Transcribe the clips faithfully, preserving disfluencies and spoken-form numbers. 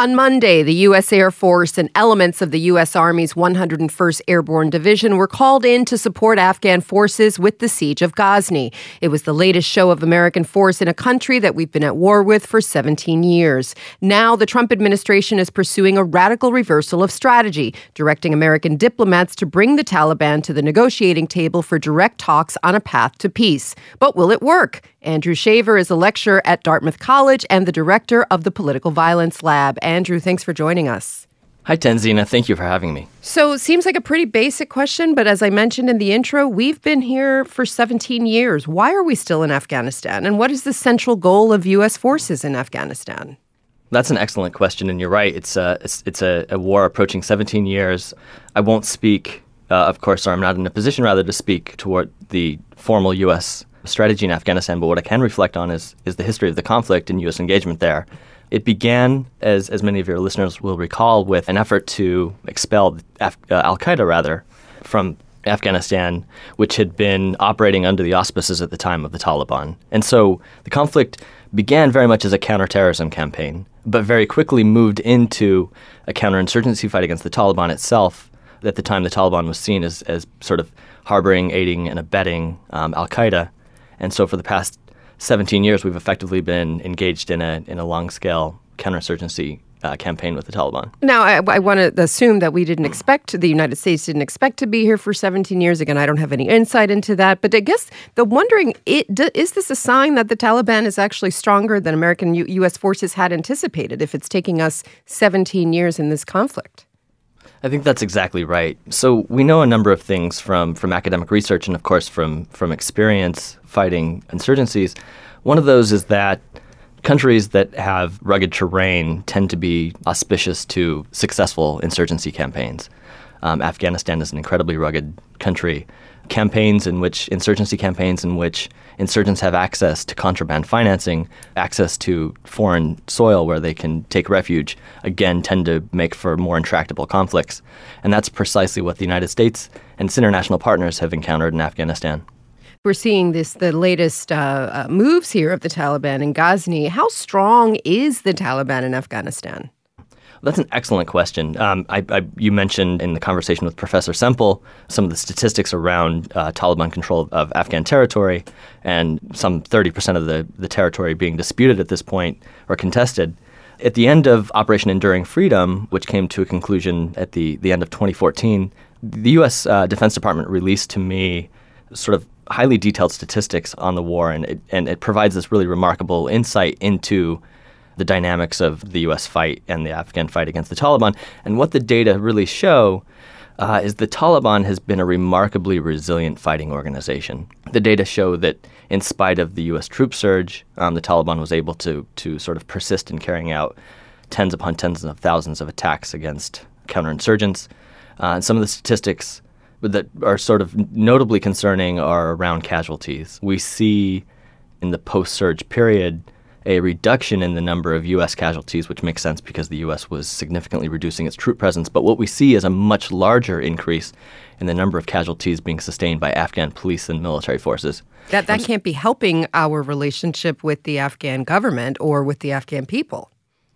On Monday, the U S Air Force and elements of the U S Army's one hundred first Airborne Division were called in to support Afghan forces with the siege of Ghazni. It was the latest show of American force in a country that we've been at war with for seventeen years. Now, the Trump administration is pursuing a radical reversal of strategy, directing American diplomats to bring the Taliban to the negotiating table for direct talks on a path to peace. But will it work? Andrew Shaver is a lecturer at Dartmouth College and the director of the Political Violence Lab. Andrew, thanks for joining us. Hi, Tenzina. Thank you for having me. So it seems like a pretty basic question, but as I mentioned in the intro, we've been here for seventeen years. Why are we still in Afghanistan? And what is the central goal of U S forces in Afghanistan? That's an excellent question, and you're right. It's a, it's, it's a, a war approaching seventeen years. I won't speak, uh, of course, or I'm not in a position, rather, to speak toward the formal U S strategy in Afghanistan, but what I can reflect on is is the history of the conflict and U S engagement there. It began, as as many of your listeners will recall, with an effort to expel Af- uh, Al-Qaeda, rather, from Afghanistan, which had been operating under the auspices at the time of the Taliban. And so the conflict began very much as a counterterrorism campaign, but very quickly moved into a counterinsurgency fight against the Taliban itself. At the time, the Taliban was seen as, as sort of harboring, aiding, and abetting um, Al-Qaeda. And so for the past seventeen years, we've effectively been engaged in a in a long-scale counterinsurgency uh, campaign with the Taliban. Now, I, I want to assume that we didn't expect, the United States didn't expect to be here for seventeen years. Again, I don't have any insight into that. But I guess the wondering, it, d- is this a sign that the Taliban is actually stronger than American U- U.S. forces had anticipated if it's taking us seventeen years in this conflict? I think that's exactly right. So we know a number of things from, from academic research and, of course, from, from experience fighting insurgencies. One of those is that countries that have rugged terrain tend to be auspicious to successful insurgency campaigns. Um, Afghanistan is an incredibly rugged country. Campaigns in which, insurgency campaigns in which insurgents have access to contraband financing, access to foreign soil where they can take refuge, again, tend to make for more intractable conflicts. And that's precisely what the United States and its international partners have encountered in Afghanistan. We're seeing this, the latest uh, uh, moves here of the Taliban in Ghazni. How strong is the Taliban in Afghanistan? That's an excellent question. Um, I, I, you mentioned in the conversation with Professor Semple some of the statistics around uh, Taliban control of Afghan territory, and some thirty percent of the, the territory being disputed at this point or contested. At the end of Operation Enduring Freedom, which came to a conclusion at the, the end of twenty fourteen, the U S Uh, Defense Department released to me sort of highly detailed statistics on the war, and it, and it provides this really remarkable insight into the dynamics of the U S fight and the Afghan fight against the Taliban. And what the data really show uh, is the Taliban has been a remarkably resilient fighting organization. The data show that in spite of the U S troop surge, um, the Taliban was able to to sort of persist in carrying out tens upon tens of thousands of attacks against counterinsurgents. Uh, and some of the statistics that are sort of notably concerning are around casualties. We see in the post-surge period a reduction in the number of U S casualties, which makes sense because the U S was significantly reducing its troop presence. But what we see is a much larger increase in the number of casualties being sustained by Afghan police and military forces. That that can't be helping our relationship with the Afghan government or with the Afghan people.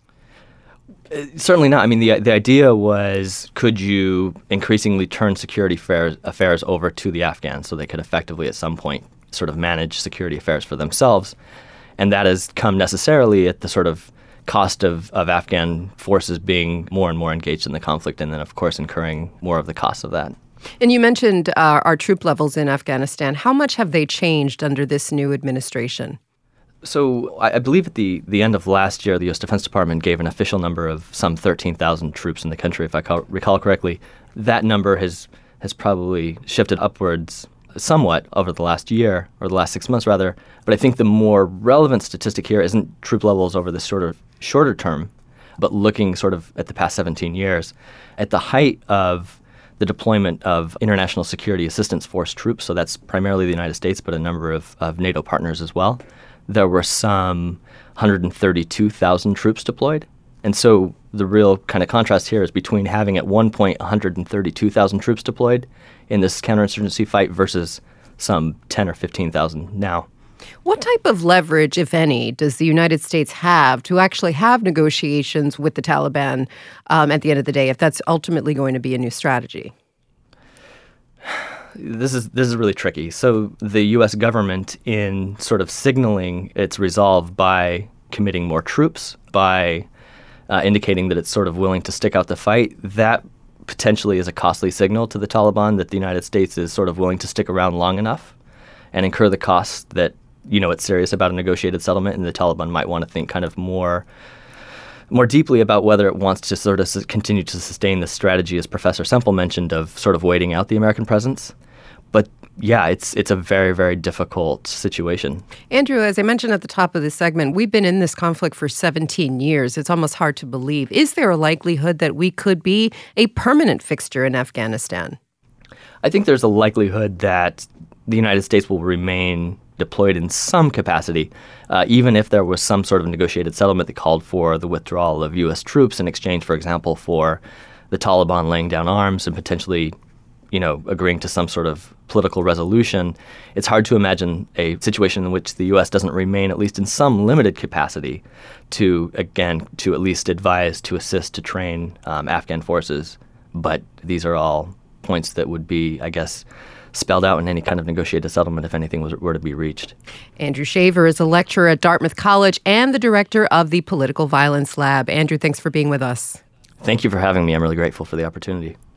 Uh, certainly not. I mean, the the idea was, could you increasingly turn security affairs, affairs over to the Afghans so they could effectively at some point sort of manage security affairs for themselves? And that has come necessarily at the sort of cost of, of Afghan forces being more and more engaged in the conflict, and then, of course, incurring more of the cost of that. And you mentioned uh, our troop levels in Afghanistan. How much have they changed under this new administration? So I, I believe at the, the end of last year, the U S Defense Department gave an official number of some thirteen thousand troops in the country, if I call, recall correctly. That number has has probably shifted upwards somewhat over the last year, or the last six months rather. But I think the more relevant statistic here isn't troop levels over the sort of shorter term, but looking sort of at the past seventeen years. At the height of the deployment of International Security Assistance Force troops, so that's primarily the United States, but a number of, of NATO partners as well, there were some one hundred thirty-two thousand troops deployed. And so the real kind of contrast here is between having at one point one hundred thirty-two thousand troops deployed in this counterinsurgency fight versus some ten or fifteen thousand now. What type of leverage, if any, does the United States have to actually have negotiations with the Taliban um, at the end of the day, if that's ultimately going to be a new strategy? This is this is really tricky. So the U S government, in sort of signaling its resolve by committing more troops, by uh, indicating that it's sort of willing to stick out the fight, that potentially is a costly signal to the Taliban that the United States is sort of willing to stick around long enough and incur the costs that, you know, it's serious about a negotiated settlement, and the Taliban might want to think kind of more more deeply about whether it wants to sort of s- continue to sustain this strategy, as Professor Semple mentioned, of sort of waiting out the American presence. But yeah, it's it's a very, very difficult situation. Andrew, as I mentioned at the top of this segment, we've been in this conflict for seventeen years. It's almost hard to believe. Is there a likelihood that we could be a permanent fixture in Afghanistan? I think there's a likelihood that the United States will remain deployed in some capacity, uh, even if there was some sort of negotiated settlement that called for the withdrawal of U S troops in exchange, for example, for the Taliban laying down arms and potentially, you know, agreeing to some sort of political resolution. It's hard to imagine a situation in which the U S doesn't remain, at least in some limited capacity, to, again, to at least advise, to assist, to train um, Afghan forces. But these are all points that would be, I guess, spelled out in any kind of negotiated settlement if anything was, were to be reached. Andrew Shaver is a lecturer at Dartmouth College and the director of the Political Violence Lab. Andrew, thanks for being with us. Thank you for having me. I'm really grateful for the opportunity.